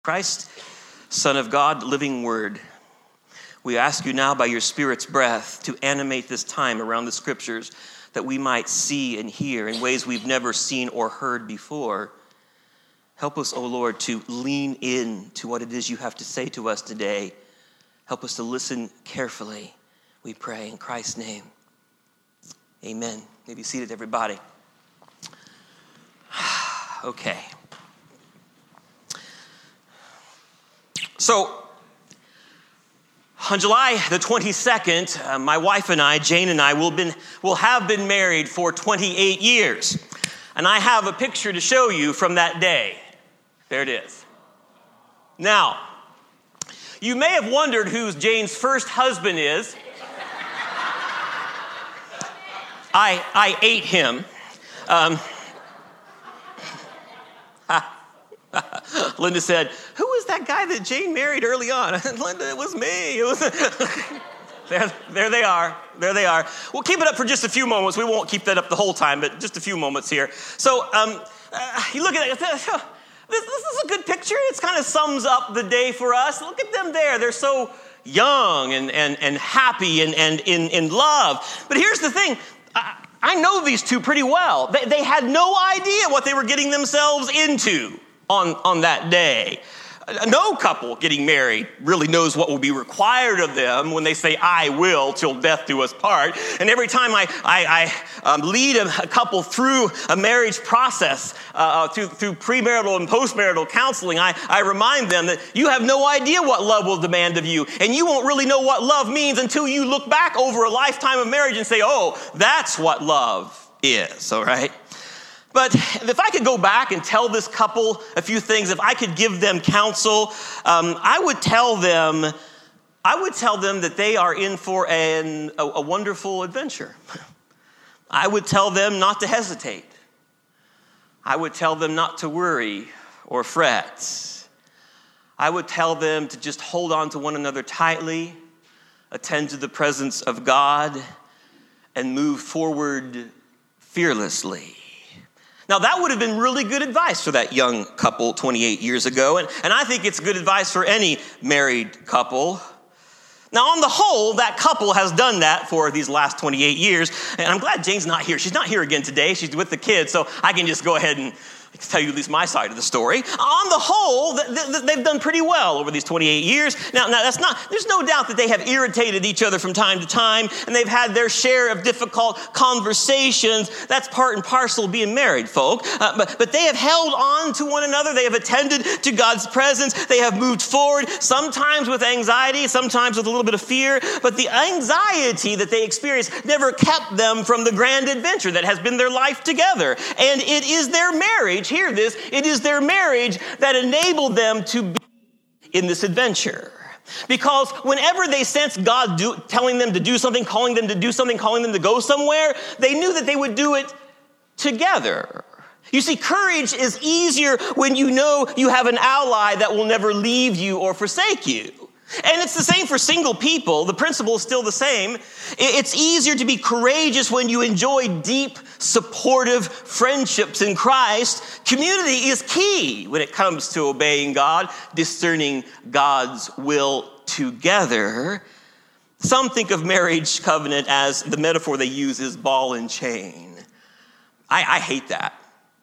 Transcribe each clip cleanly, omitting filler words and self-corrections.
Christ, Son of God, living word. We ask you now by your Spirit's breath to animate this time around the scriptures that we might see and hear in ways we've never seen or heard before. Help us, O Lord, to lean in to what it is you have to say to us today. Help us to listen carefully, we pray in Christ's name. Amen. You may be seated, everybody. Okay. So, on July the 22nd, my wife and I, Jane and I, will have been married for 28 years. And I have a picture to show you from that day. There it is. Now, you may have wondered who Jane's first husband is. I ate him. Linda said, "Who was that guy that Jane married early on?" Linda, it was me. There they are. There they are. We'll keep it up for just a few moments. We won't keep that up the whole time, but just a few moments here. So you look at it. This is a good picture. It kind of sums up the day for us. Look at them there. They're so young and happy and in love. But here's the thing. I know these two pretty well. They had no idea what they were getting themselves into on that day. No couple getting married really knows what will be required of them when they say, "I will till death do us part." And every time I lead a couple through a marriage process, through premarital and postmarital counseling, I remind them that you have no idea what love will demand of you. And you won't really know what love means until you look back over a lifetime of marriage and say, "Oh, that's what love is," all right? But if I could go back and tell this couple a few things, if I could give them counsel, I would tell them that they are in for a wonderful adventure. I would tell them not to hesitate. I would tell them not to worry or fret. I would tell them to just hold on to one another tightly, attend to the presence of God, and move forward fearlessly. Now, that would have been really good advice for that young couple 28 years ago, and I think it's good advice for any married couple. Now, on the whole, that couple has done that for these last 28 years, and I'm glad Jane's not here. She's not here again today. She's with the kids, so I can just go ahead and tell you at least my side of the story. On the whole, they've done pretty well over these 28 years. Now there's no doubt that they have irritated each other from time to time, and they've had their share of difficult conversations. That's part and parcel of being married, folk. But they have held on to one another. They have attended to God's presence. They have moved forward, sometimes with anxiety, sometimes with a little bit of fear. But the anxiety that they experienced never kept them from the grand adventure that has been their life together. And it is their marriage. Hear this, it is their marriage that enabled them to be in this adventure. Because whenever they sensed God telling them to do something, calling them to do something, calling them to go somewhere, they knew that they would do it together. You see, courage is easier when you know you have an ally that will never leave you or forsake you. And it's the same for single people. The principle is still the same. It's easier to be courageous when you enjoy deep, supportive friendships in Christ. Community is key when it comes to obeying God, discerning God's will together. Some think of marriage covenant as the metaphor they use is ball and chain. I hate that.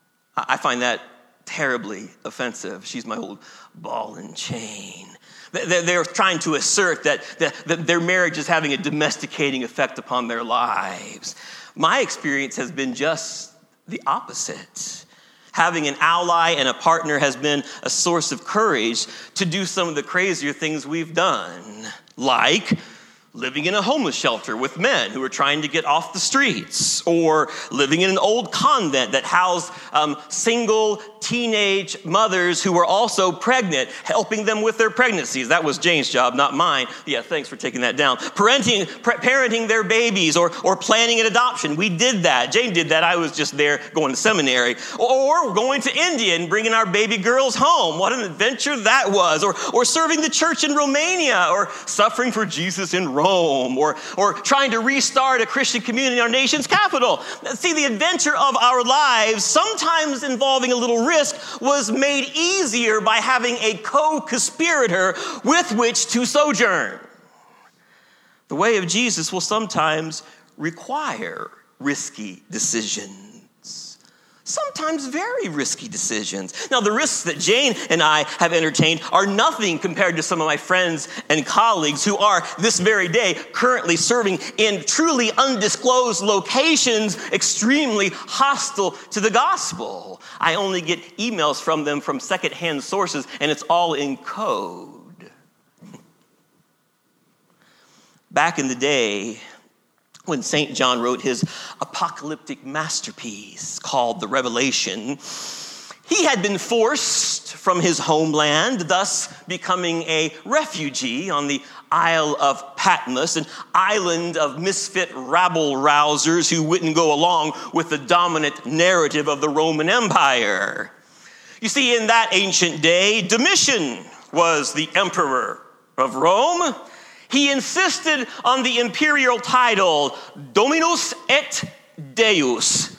I find that terribly offensive. She's my old ball and chain. They're trying to assert that their marriage is having a domesticating effect upon their lives. My experience has been just the opposite. Having an ally and a partner has been a source of courage to do some of the crazier things we've done, like living in a homeless shelter with men who are trying to get off the streets, or living in an old convent that housed single teenage mothers who were also pregnant, helping them with their pregnancies. That was Jane's job, not mine. Yeah, thanks for taking that down. Parenting their babies or planning an adoption. We did that. Jane did that. I was just there going to seminary. Or going to India and bringing our baby girls home. What an adventure that was. Or serving the church in Romania, or suffering for Jesus in Rome or trying to restart a Christian community in our nation's capital. See, the adventure of our lives, sometimes involving a little risk, was made easier by having a co-conspirator with which to sojourn. The way of Jesus will sometimes require risky decisions, sometimes very risky decisions. Now, the risks that Jane and I have entertained are nothing compared to some of my friends and colleagues who are this very day currently serving in truly undisclosed locations, extremely hostile to the gospel. I only get emails from them from secondhand sources, and it's all in code. Back in the day, when St. John wrote his apocalyptic masterpiece called the Revelation, he had been forced from his homeland, thus becoming a refugee on the Isle of Patmos, an island of misfit rabble-rousers who wouldn't go along with the dominant narrative of the Roman Empire. You see, in that ancient day, Domitian was the emperor of Rome. He insisted on the imperial title, Dominus et Deus,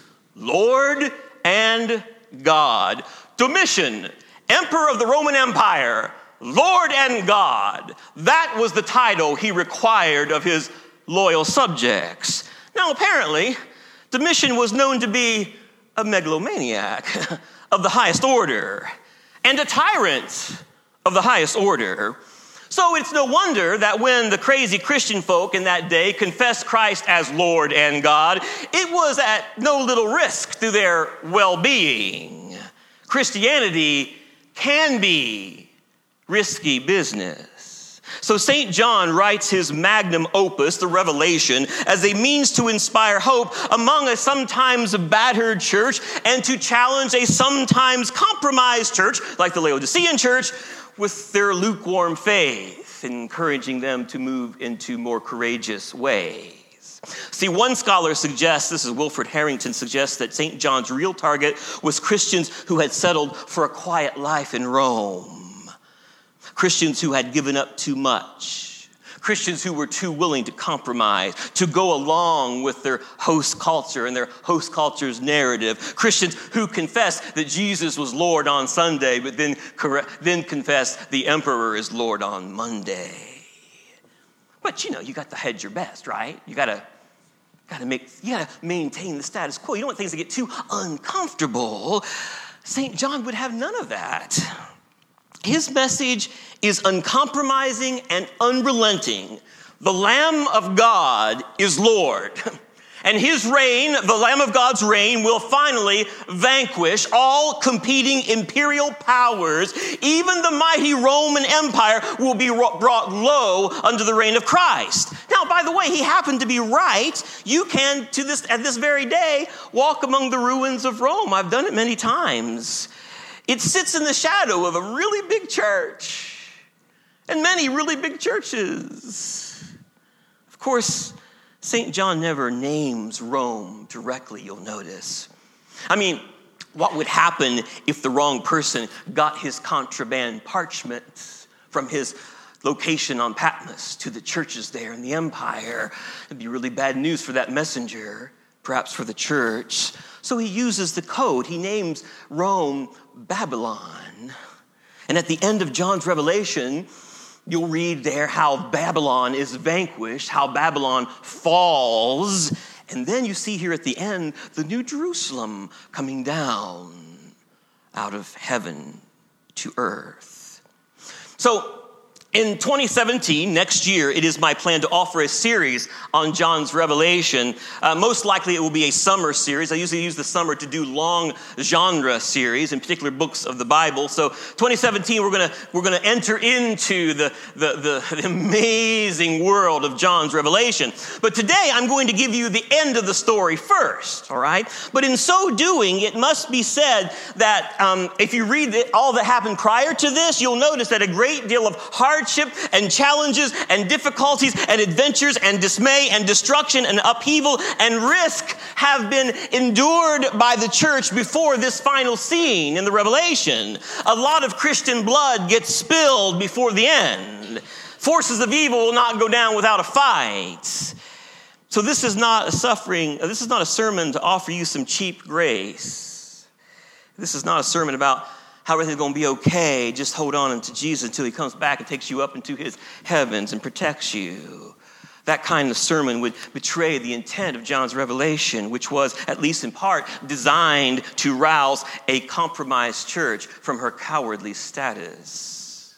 Lord and God. Domitian, emperor of the Roman Empire, Lord and God. That was the title he required of his loyal subjects. Now, apparently, Domitian was known to be a megalomaniac of the highest order and a tyrant of the highest order. So it's no wonder that when the crazy Christian folk in that day confessed Christ as Lord and God, it was at no little risk to their well-being. Christianity can be risky business. So St. John writes his magnum opus, the Revelation, as a means to inspire hope among a sometimes battered church and to challenge a sometimes compromised church, like the Laodicean church, with their lukewarm faith, encouraging them to move into more courageous ways. See, one scholar suggests, this is Wilfred Harrington, suggests that St. John's real target was Christians who had settled for a quiet life in Rome, Christians who had given up too much, Christians who were too willing to compromise, to go along with their host culture and their host culture's narrative. Christians who confessed that Jesus was Lord on Sunday, but then confessed the emperor is Lord on Monday. But you got to hedge your best, right? You gotta maintain the status quo. You don't want things to get too uncomfortable. St. John would have none of that. His message is uncompromising and unrelenting. The Lamb of God is Lord. And his reign, the Lamb of God's reign, will finally vanquish all competing imperial powers. Even the mighty Roman Empire will be brought low under the reign of Christ. Now, by the way, he happened to be right. You can, at this very day, walk among the ruins of Rome. I've done it many times. It sits in the shadow of a really big church and many really big churches. Of course, St. John never names Rome directly, you'll notice. I mean, what would happen if the wrong person got his contraband parchment from his location on Patmos to the churches there in the empire? It'd be really bad news for that messenger, perhaps for the church. So he uses the code. He names Rome Babylon. And at the end of John's Revelation, you'll read there how Babylon is vanquished, how Babylon falls. And then you see here at the end, the New Jerusalem coming down out of heaven to earth. So in 2017, next year, it is my plan to offer a series on John's Revelation. Most likely it will be a summer series. I usually use the summer to do long genre series, in particular books of the Bible. So 2017, we're gonna enter into the amazing world of John's Revelation. But today, I'm going to give you the end of the story first, all right? But in so doing, it must be said that if you read all that happened prior to this, you'll notice that a great deal of hardship and challenges and difficulties and adventures and dismay and destruction and upheaval and risk have been endured by the church before this final scene in the Revelation. A lot of Christian blood gets spilled before the end. Forces of evil will not go down without a fight. So this is not a sermon to offer you some cheap grace. This is not a sermon about how everything's going to be okay. Just hold on to Jesus until he comes back and takes you up into his heavens and protects you. That kind of sermon would betray the intent of John's revelation, which was, at least in part, designed to rouse a compromised church from her cowardly status.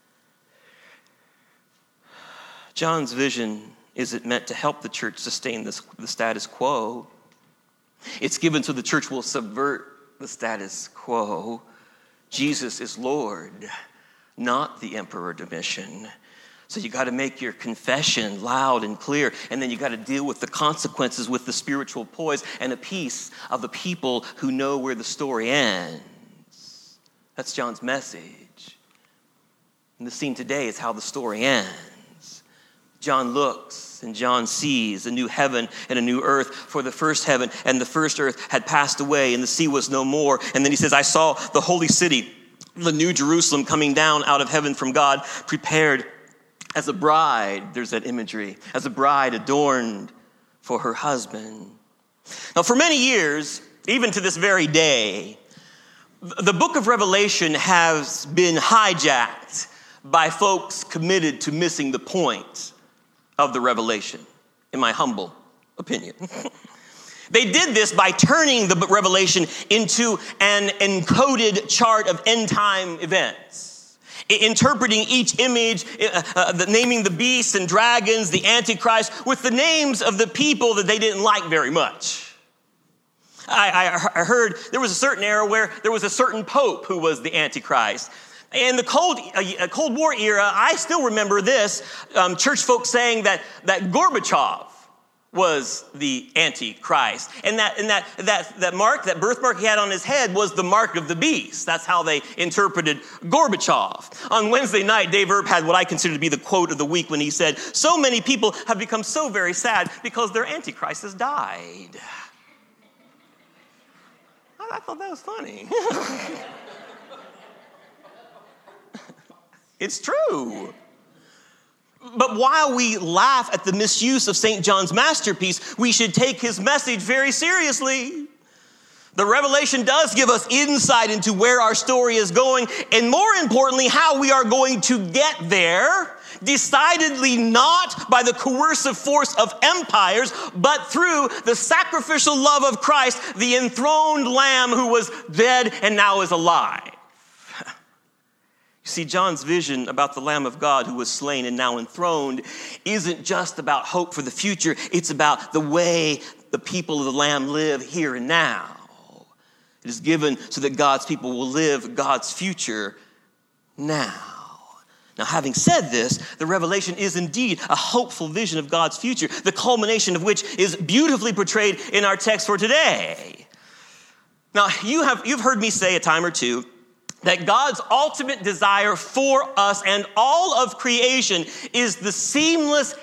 John's vision isn't meant to help the church sustain the status quo. It's given so the church will subvert the status quo. Jesus is Lord, not the emperor Domitian. So you got to make your confession loud and clear, and then you got to deal with the consequences with the spiritual poise and the peace of the people who know where the story ends. That's John's message. And the scene today is how the story ends. John looks and John sees a new heaven and a new earth, for the first heaven and the first earth had passed away and the sea was no more. And then he says, I saw the holy city, the new Jerusalem, coming down out of heaven from God, prepared as a bride. There's that imagery, as a bride adorned for her husband. Now, for many years, even to this very day, the book of Revelation has been hijacked by folks committed to missing the point of the revelation, in my humble opinion. They did this by turning the revelation into an encoded chart of end-time events, interpreting each image, naming the beasts and dragons, the Antichrist, with the names of the people that they didn't like very much. I heard there was a certain era where there was a certain pope who was the Antichrist. In the Cold War era, I still remember this, church folks saying that Gorbachev was the Antichrist. And that mark, that birthmark he had on his head, was the mark of the beast. That's how they interpreted Gorbachev. On Wednesday night, Dave Earp had what I consider to be the quote of the week when he said, so many people have become so very sad because their Antichrist has died. I thought that was funny. It's true. But while we laugh at the misuse of St. John's masterpiece, we should take his message very seriously. The revelation does give us insight into where our story is going, and more importantly, how we are going to get there, decidedly not by the coercive force of empires, but through the sacrificial love of Christ, the enthroned Lamb who was dead and now is alive. You see, John's vision about the Lamb of God who was slain and now enthroned isn't just about hope for the future. It's about the way the people of the Lamb live here and now. It is given so that God's people will live God's future now. Now, having said this, the revelation is indeed a hopeful vision of God's future, the culmination of which is beautifully portrayed in our text for today. Now, you've heard me say a time or two that God's ultimate desire for us and all of creation is the seamless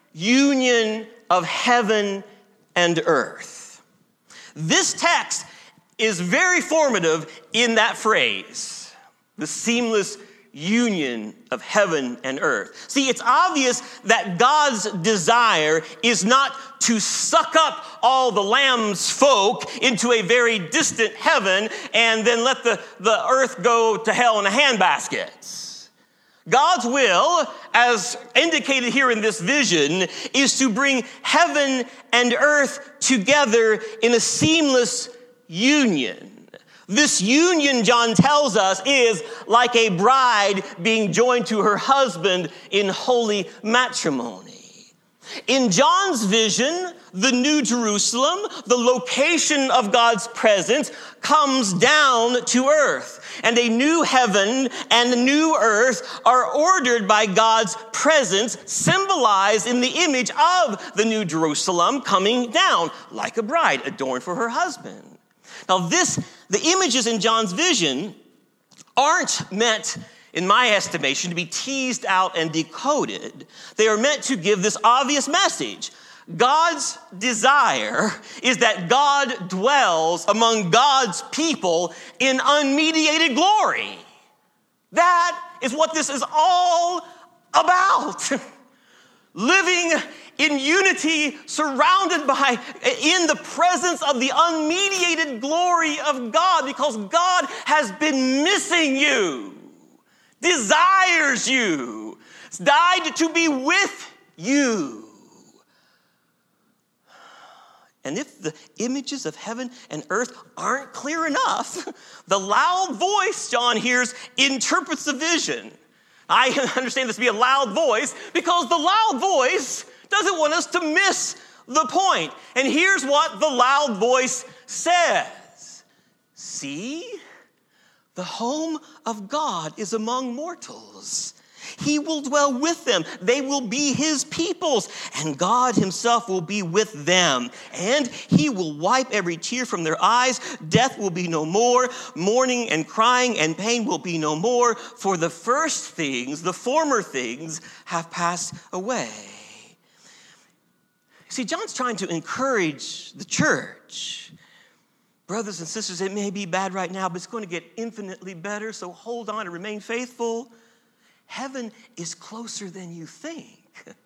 union of heaven and earth. This text is very formative in that phrase, the seamless union of heaven and earth. See, it's obvious that God's desire is not to suck up all the Lamb's folk into a very distant heaven and then let the earth go to hell in a handbasket. God's will, as indicated here in this vision, is to bring heaven and earth together in a seamless union. This union, John tells us, is like a bride being joined to her husband in holy matrimony. In John's vision, the New Jerusalem, the location of God's presence, comes down to earth. And a new heaven and a new earth are ordered by God's presence, symbolized in the image of the New Jerusalem coming down like a bride adorned for her husband. Now the images in John's vision aren't meant, in my estimation, to be teased out and decoded. They are meant to give this obvious message. God's desire is that God dwells among God's people in unmediated glory. That is what this is all about? Living in unity, surrounded by, in the presence of the unmediated glory of God, because God has been missing you, desires you, died to be with you. And if the images of heaven and earth aren't clear enough, the loud voice John hears interprets the vision. I understand this to be a loud voice because the loud voice doesn't want us to miss the point. And here's what the loud voice says. See, the home of God is among mortals. He will dwell with them. They will be his peoples, and God himself will be with them. And he will wipe every tear from their eyes. Death will be no more. Mourning and crying and pain will be no more. For the first things, the former things, have passed away. See, John's trying to encourage the church. Brothers and sisters, it may be bad right now, but it's going to get infinitely better, so hold on and remain faithful. Heaven is closer than you think.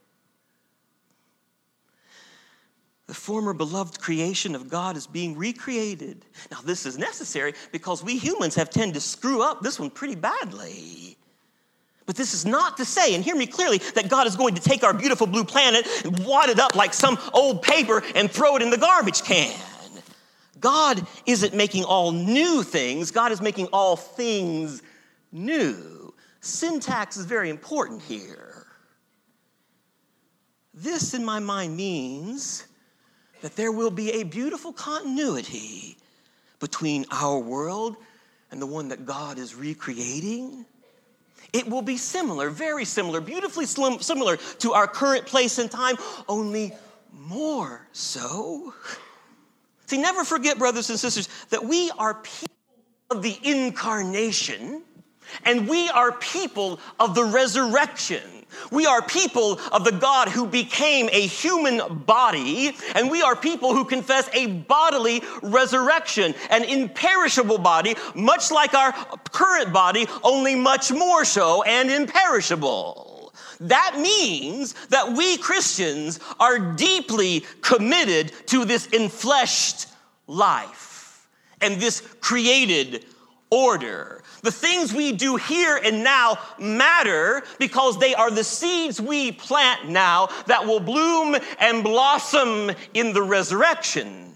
The former beloved creation of God is being recreated. Now, this is necessary because we humans have tended to screw up this one pretty badly. But this is not to say, and hear me clearly, that God is going to take our beautiful blue planet and wad it up like some old paper and throw it in the garbage can. God isn't making all new things. God is making all things new. Syntax is very important here. This, in my mind, means that there will be a beautiful continuity between our world and the one that God is recreating. It will be similar, very similar, beautifully similar to our current place and time, only more so. See, never forget, brothers and sisters, that we are people of the incarnation, and we are people of the resurrection. We are people of the God who became a human body, and we are people who confess a bodily resurrection, an imperishable body, much like our current body, only much more so and imperishable. That means that we Christians are deeply committed to this enfleshed life and this created order. The things we do here and now matter because they are the seeds we plant now that will bloom and blossom in the resurrection.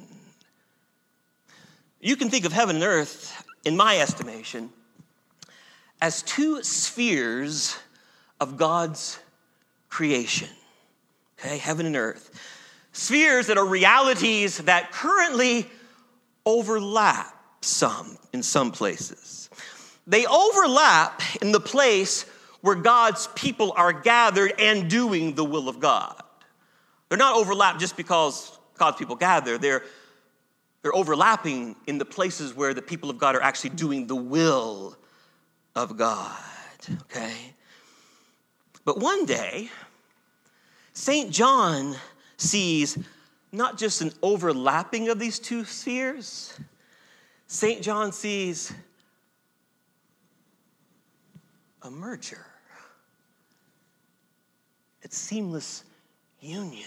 You can think of heaven and earth, in my estimation, as two spheres of God's creation. Okay, heaven and earth. Spheres that are realities that currently overlap in some places. They overlap in the place where God's people are gathered and doing the will of God. They're not overlapped just because God's people gather. They're overlapping in the places where the people of God are actually doing the will of God, okay? But one day, St. John sees not just an overlapping of these two spheres. St. John sees a merger. It's seamless union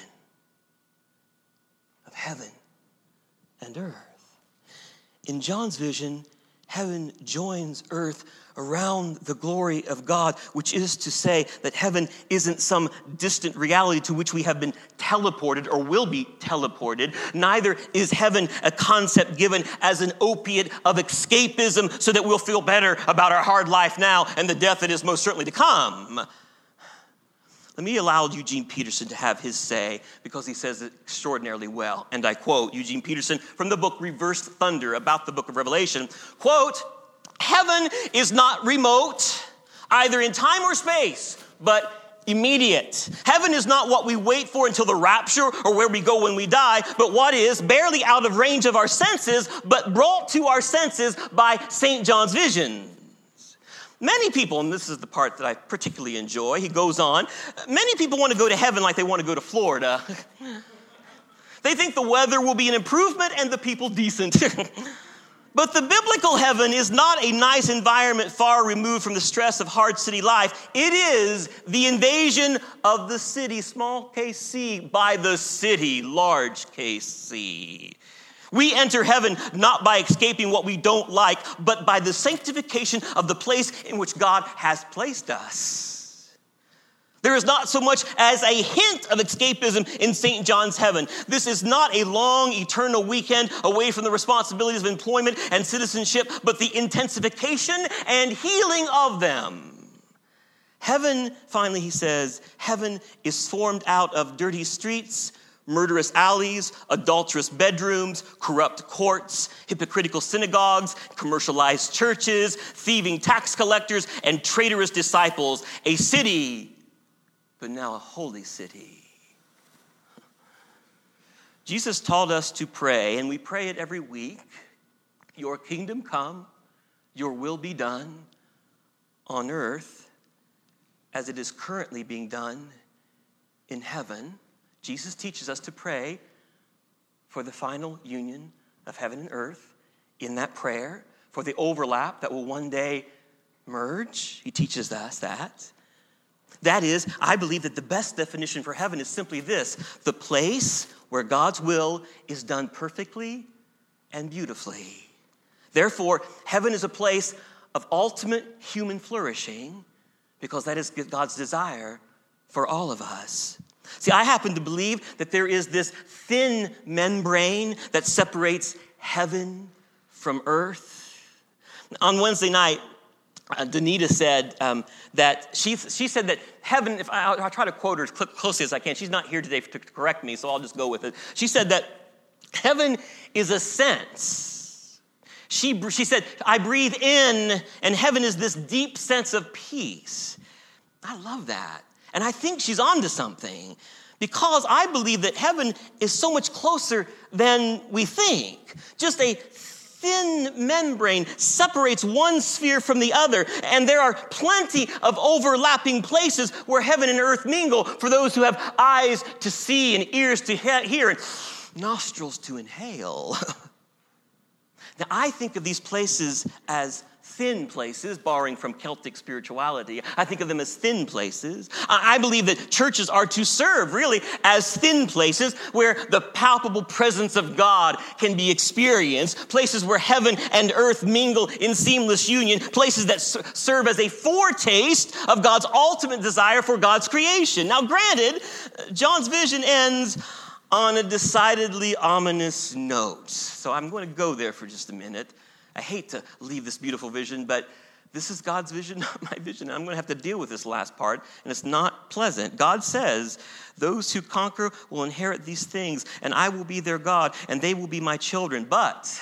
of heaven and earth. In John's vision, heaven joins earth around the glory of God, which is to say that heaven isn't some distant reality to which we have been teleported or will be teleported. Neither is heaven a concept given as an opiate of escapism so that we'll feel better about our hard life now and the death that is most certainly to come. Let me allow Eugene Peterson to have his say because he says it extraordinarily well. And I quote Eugene Peterson from the book Reversed Thunder about the book of Revelation. Quote, "Heaven is not remote, either in time or space, but immediate. Heaven is not what we wait for until the rapture or where we go when we die, but what is barely out of range of our senses, but brought to our senses by St. John's vision. Many people, and this is the part that I particularly enjoy, he goes on, many people want to go to heaven like they want to go to Florida. They think the weather will be an improvement and the people decent. But the biblical heaven is not a nice environment far removed from the stress of hard city life. It is the invasion of the city, small case C, by the city, large case C. We enter heaven not by escaping what we don't like, but by the sanctification of the place in which God has placed us. There is not so much as a hint of escapism in St. John's heaven. This is not a long, eternal weekend away from the responsibilities of employment and citizenship, but the intensification and healing of them. Heaven, finally, he says, heaven is formed out of dirty streets, murderous alleys, adulterous bedrooms, corrupt courts, hypocritical synagogues, commercialized churches, thieving tax collectors, and traitorous disciples. A city, but now a holy city. Jesus taught us to pray, and we pray it every week. Your kingdom come, your will be done on earth as it is currently being done in heaven. Jesus teaches us to pray for the final union of heaven and earth in that prayer, for the overlap that will one day merge. He teaches us that. That is, I believe that the best definition for heaven is simply this: the place where God's will is done perfectly and beautifully. Therefore, heaven is a place of ultimate human flourishing because that is God's desire for all of us. See, I happen to believe that there is this thin membrane that separates heaven from earth. On Wednesday night, Danita said that she said that heaven, if I'll try to quote her as closely as I can. She's not here today to correct me, so I'll just go with it. She said that heaven is a sense. She said, I breathe in, and heaven is this deep sense of peace. I love that. And I think she's onto something, because I believe that heaven is so much closer than we think. Just a thin membrane separates one sphere from the other, and there are plenty of overlapping places where heaven and earth mingle for those who have eyes to see and ears to hear and nostrils to inhale. Now, I think of these places as thin places, borrowing from Celtic spirituality. I think of them as thin places. I believe that churches are to serve really as thin places where the palpable presence of God can be experienced, places where heaven and earth mingle in seamless union, places that serve as a foretaste of God's ultimate desire for God's creation. Now, granted, John's vision ends on a decidedly ominous note. So I'm going to go there for just a minute. I hate to leave this beautiful vision, but this is God's vision, not my vision. I'm going to have to deal with this last part, and it's not pleasant. God says, those who conquer will inherit these things, and I will be their God, and they will be my children. But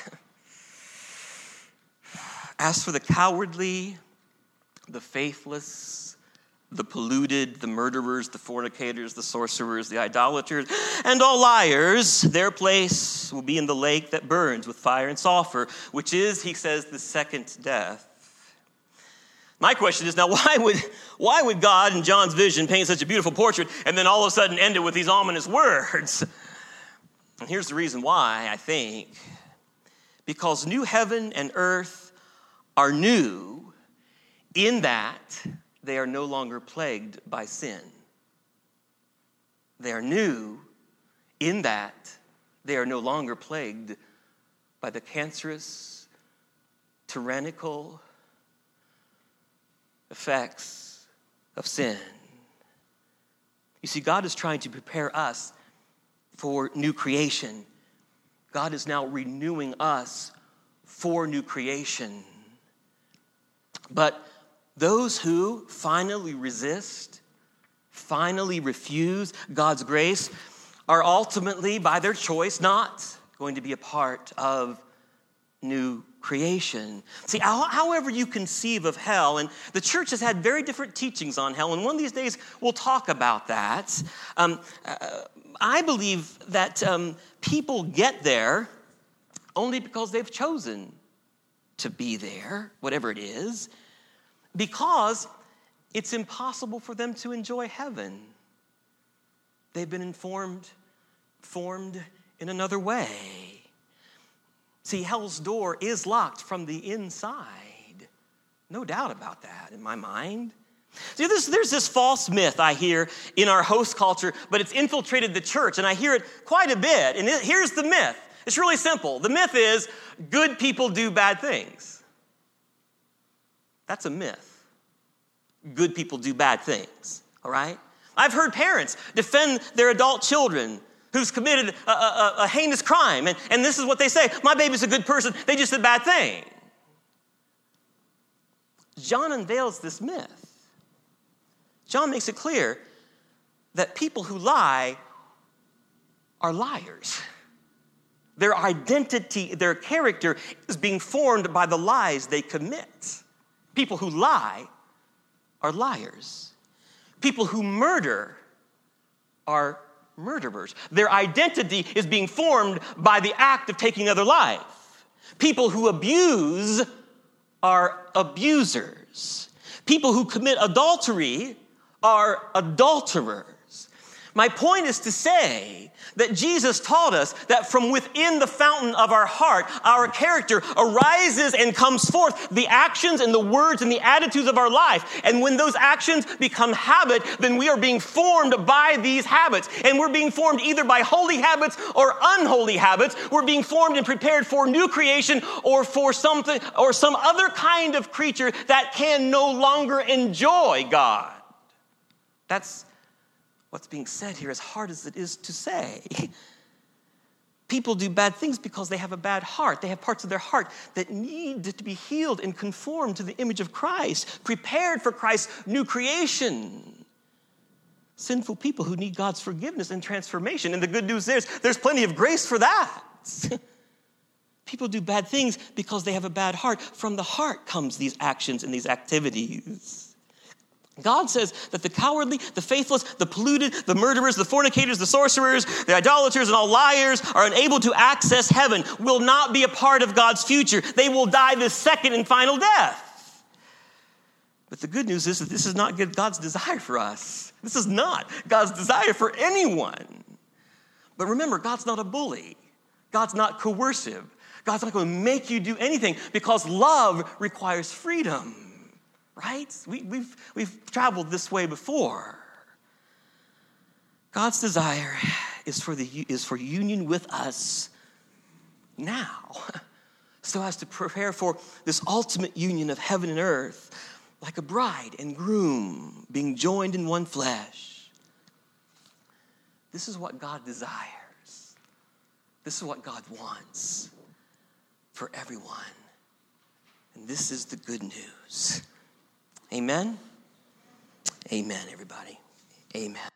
as for the cowardly, the faithless, the polluted, the murderers, the fornicators, the sorcerers, the idolaters, and all liars, their place will be in the lake that burns with fire and sulfur, which is, he says, the second death. My question is now, why would God in John's vision paint such a beautiful portrait and then all of a sudden end it with these ominous words? And here's the reason why, I think. Because new heaven and earth are new in that they are no longer plagued by sin. They are new in that they are no longer plagued by the cancerous, tyrannical effects of sin. You see, God is trying to prepare us for new creation. God is now renewing us for new creation. But those who finally resist, finally refuse God's grace, are ultimately, by their choice, not going to be a part of new creation. See, however you conceive of hell, and the church has had very different teachings on hell, and one of these days we'll talk about that. I believe that people get there only because they've chosen to be there, whatever it is, because it's impossible for them to enjoy heaven. They've been formed in another way. See, hell's door is locked from the inside. No doubt about that in my mind. See, there's this false myth I hear in our host culture, but it's infiltrated the church, and I hear it quite a bit. And here's the myth. It's really simple. The myth is good people do bad things. That's a myth. Good people do bad things, all right? I've heard parents defend their adult children who's committed a heinous crime, and this is what they say: my baby's a good person, they just did a bad thing. John unveils this myth. John makes it clear that people who lie are liars. Their identity, their character is being formed by the lies they commit. People who lie are liars. People who murder are murderers. Their identity is being formed by the act of taking another life. People who abuse are abusers. People who commit adultery are adulterers. My point is to say that Jesus taught us that from within the fountain of our heart, our character arises and comes forth the actions and the words and the attitudes of our life. And when those actions become habit, then we are being formed by these habits. And we're being formed either by holy habits or unholy habits. We're being formed and prepared for new creation or for something or some other kind of creature that can no longer enjoy God. That's what's being said here, as hard as it is to say. People do bad things because they have a bad heart. They have parts of their heart that need to be healed and conformed to the image of Christ, prepared for Christ's new creation. Sinful people who need God's forgiveness and transformation. And the good news is there's plenty of grace for that. People do bad things because they have a bad heart. From the heart comes these actions and these activities. God says that the cowardly, the faithless, the polluted, the murderers, the fornicators, the sorcerers, the idolaters, and all liars are unable to access heaven, will not be a part of God's future. They will die the second and final death. But the good news is that this is not God's desire for us. This is not God's desire for anyone. But remember, God's not a bully. God's not coercive. God's not going to make you do anything because love requires freedom. Right? We've traveled this way before. God's desire is for union with us now, so as to prepare for this ultimate union of heaven and earth, like a bride and groom being joined in one flesh. This is what God desires. This is what God wants for everyone. And this is the good news. Amen? Amen, everybody. Amen.